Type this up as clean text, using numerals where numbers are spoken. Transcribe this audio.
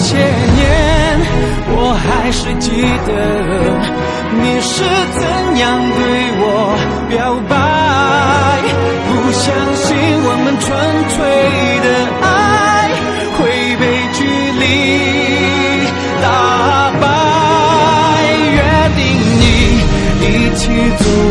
些年，我还是记得你是怎样对我表白。不相信我们纯粹的爱会被距离打败。约定你一起走